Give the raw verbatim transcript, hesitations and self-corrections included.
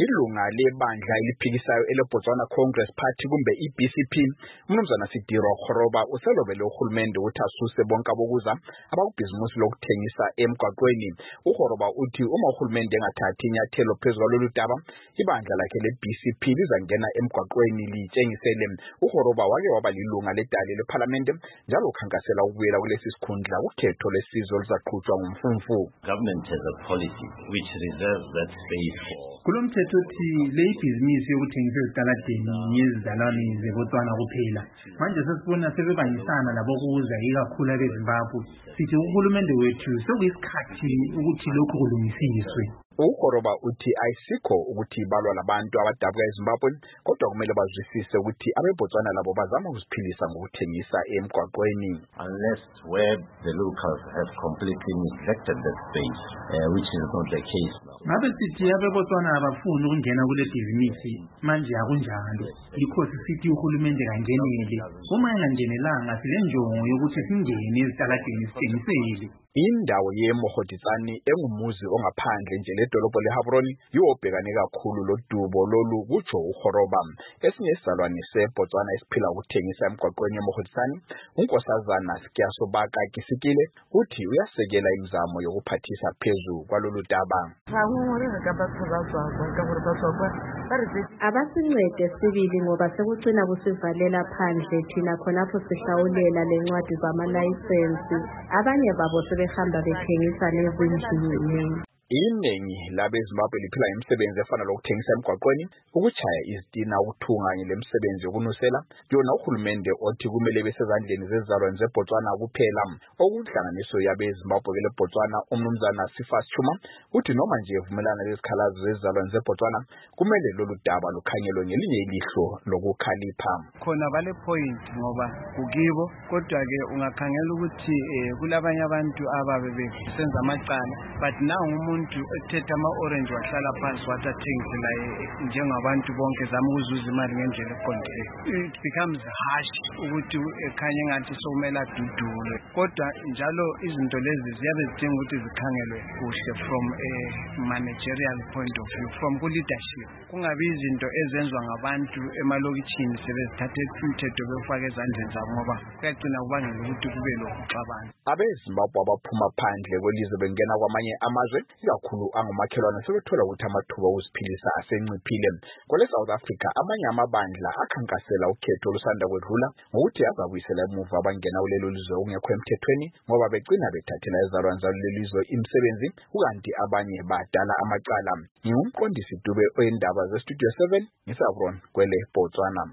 ilunga lebandla eliphikisayo eleBotswana Congress Party kumbe i-B C P umnumzana Sidiro Kgoroba uselobele uhulumende ukuthi asuse bonke abokuza abakubhizimusi lokuthengisa emgwaqweni. uKgoroba uthi uma uhulumende engathathi inyathelo phezu kwalolu daba ibandla lakhe le-B C P lizangena emgwaqweni litshengisele. uKgoroba wake waba lilunga ledale lephalamende njalo ukhankasela ukubuyela kulesi sikhundla ukhetho lesizwe oluzaqhutshwa ngumfumfu. Government has a policy which reserves that space for kulomthetho uthi le ibhizinisi yokuthengisa ezitaladeni yezidalwane zeBotswana kuphela. Manje sesibona sebebanyisana labo kuza ikakhulu abeZimbabwe. Sithi uhulumende wethu sekuyisikhathi ukuthi lokhu kulungisiswe. uKgoroba uthi ayisikho ukuthi balwa labantu abadabuka eZimbabwe kodwa kumele bazwisise ukuthi abeBotswana labo bazama ukuziphilisa ngokuthengisa emgwaqweni. Unless where the locals have completely neglected that space, uh, which is not the case now. Ngabe sithi abeBotswana abafuni ukungena kule bhizinisi manje akunjalo. Likhosi sithi uhulumende kangenele. Uma engangenelanga silenjongo yokuthi singene ezitaladeni sithengisele. Indawo yeMogoditsani engumuzi ongaphandle nje ledolobho leHabroni yobhekane kakhulu lodubo lolu kutsho uKgoroba. Esinye isizalwane seBotswana esiphila ukuthengisa emgwaqweni yeMogoditsani unkosazana Sikiyasobaka Kisikile uthi uyasekela imizamo yokuphathisa phezu kwalolu daba. Abasincede sibili ngoba sekucina kusivalela phandle thina khonapho sihlawulela lencwadi zamalayisensi abanye babo sebehamba bethengisa nezindlini. Iningi labeZimbabwe liphila imisebenzi efana lokuthengisa emgwaqweni, ukutshaya izitina, ukuthunga kanye lemisebenzi yokunusela yona uhulumende othi kumele besezandleni zezizalwane zeBotswana kuphela. Okuhlanganiso yabeZimbabwe leBotswana umnumzana Sifas Chuma uthi noma nje evumelana lezikhalazo zezizalwane zeBotswana kumele lolu daba lukhangelwe ngelinye ilihlo lokukhalipha. Khona vale point ngoba kukibo kodwa ke ungakhangela ukuthi kulabanye abantu ababe besenza amacala but now umuntu ethetha ama-orange wahlala phansi wathi athengise la njengabantu bonke zama ukuzuza imali ngendlela eqondileyo. It becomes harsh ukuthi ekhanye engathi sokumele adudule kodwa njalo izinto lezi ziyabe zidinga ukuthi zikhangelwe kuhle from a managerial point of view, from ku-leadership. Kungabi izinto ezenzwa ngabantu emalokitshini sebezithathe umthetho bewufake ezandleni zabo ngoba kuyagcina kubangela ukuthi kube lokuxabana. abeZimbabwe abaphuma phandle kwelizwe bengena kwamanye amazwe ikakhulu angumakhelwane sebethola ukuthi amathuba okuziphilisa asenciphile. Kwele South Africa amanye amabandla akhankasela ukhetho olusanda kwedlula ngokuthi azabuyisela emuva abangena kulelo lizwe okungekho emthethweni ngoba begcina bethathela izalwane zalo lelizwe imisebenzi ukanti abanye badala amacala. Ngumqondisi Dube oyindaba zeStudio seven ngisabron kwele Botswana.